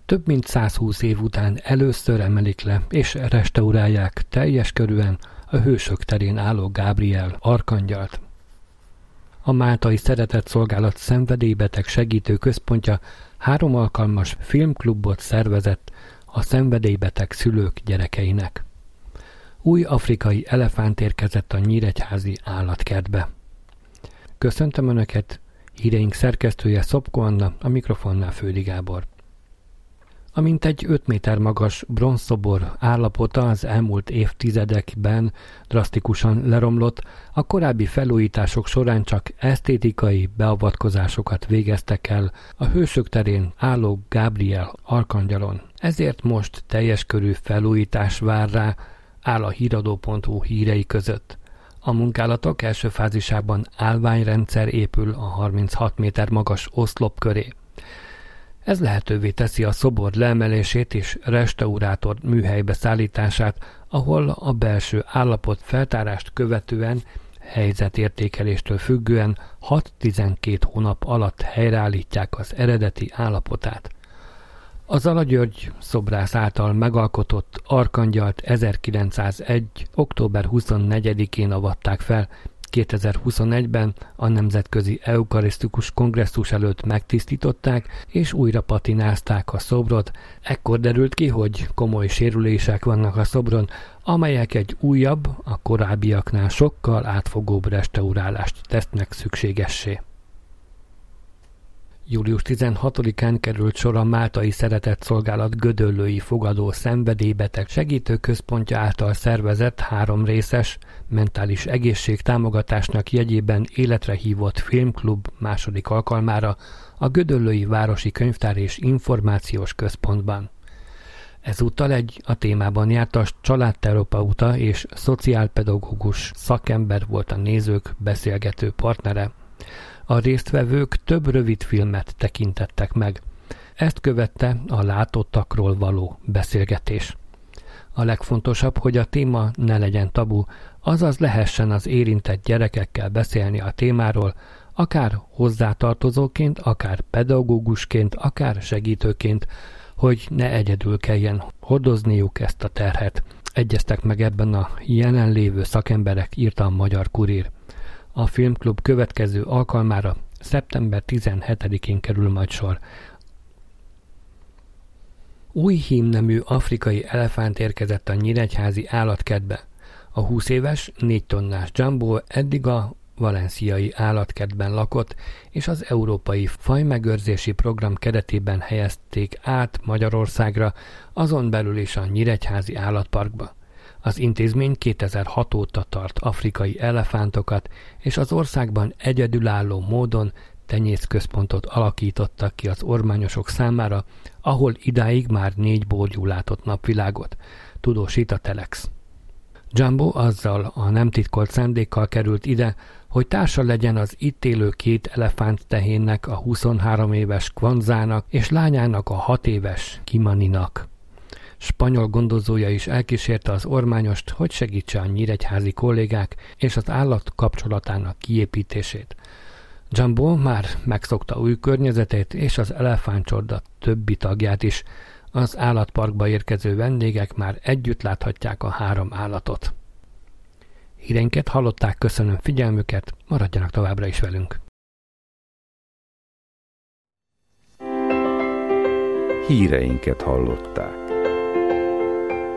Több mint 120 év után először emelik le és restaurálják teljes körűen a Hősök terén álló Gábriel arkangyalt. A Máltai Szeretetszolgálat szenvedélybeteg segítő központja 3 alkalmas filmklubot szervezett a szenvedélybeteg szülők gyerekeinek. Új afrikai elefánt érkezett a nyíregyházi állatkertbe. Köszöntöm Önöket, híreink szerkesztője Szopko Anna, a mikrofonnál Földi Gábor. A mintegy 5 méter magas bronzszobor állapota az elmúlt évtizedekben drasztikusan leromlott, a korábbi felújítások során csak esztétikai beavatkozásokat végeztek el a Hősök terén álló Gábriel arkangyalon. Ezért most teljes körű felújítás vár rá, áll a híradó.hu hírei között. A munkálatok első fázisában állványrendszer épül a 36 méter magas oszlop köré. Ez lehetővé teszi a szobor leemelését és restaurátor műhelybe szállítását, ahol a belső állapot feltárást követően helyzetértékeléstől függően 6-12 hónap alatt helyreállítják az eredeti állapotát. Az Ala György szobrász által megalkotott arkangyalt 1901. október 24-én avatták fel, 2021-ben a Nemzetközi Eukarisztikus Kongresszus előtt megtisztították és újra patinázták a szobrot. Ekkor derült ki, hogy komoly sérülések vannak a szobron, amelyek egy újabb, a korábbiaknál sokkal átfogóbb restaurálást tesznek szükségessé. Július 16-án került sor a Máltai Szeretetszolgálat gödöllői fogadó szenvedélybeteg segítőközpontja által szervezett 3 részes, mentális egészség támogatásnak jegyében életre hívott filmklub második alkalmára a Gödöllői Városi Könyvtár és Információs Központban. Ezúttal egy a témában jártas családterapeuta és szociálpedagógus szakember volt a nézők beszélgető partnere. A résztvevők több rövid filmet tekintettek meg. Ezt követte a látottakról való beszélgetés. A legfontosabb, hogy a téma ne legyen tabu, azaz lehessen az érintett gyerekekkel beszélni a témáról, akár hozzátartozóként, akár pedagógusként, akár segítőként, hogy ne egyedül kelljen hordozniuk ezt a terhet. Egyeztek meg ebben a jelenlévő szakemberek, írta a Magyar Kurír. A filmklub következő alkalmára szeptember 17-én kerül majd sor. Új hímnemű afrikai elefánt érkezett a nyíregyházi állatkertbe. A 20 éves, 4 tonnás Jumbo eddig a valenciai állatkertben lakott, és az Európai Fajmegőrzési Program keretében helyezték át Magyarországra, azon belül is a nyíregyházi állatparkba. Az intézmény 2006 óta tart afrikai elefántokat, és az országban egyedülálló módon tenyészközpontot alakítottak ki az ormányosok számára, ahol idáig már 4 borjú látott napvilágot, tudósít a Telex. Jumbo azzal a nem titkolt szándékkal került ide, hogy társa legyen az itt élő 2 elefánt tehénnek, a 23 éves Kwanzának és lányának, a 6 éves Kimaninak. Spanyol gondozója is elkísérte az ormányost, hogy segítse a nyíregyházi kollégák és az állat kapcsolatának kiépítését. Jumbo már megszokta új környezetét és az elefántcsorda többi tagját is. Az állatparkba érkező vendégek már együtt láthatják a 3 állatot. Híreinket hallották, köszönöm figyelmüket, maradjanak továbbra is velünk. Híreinket hallották.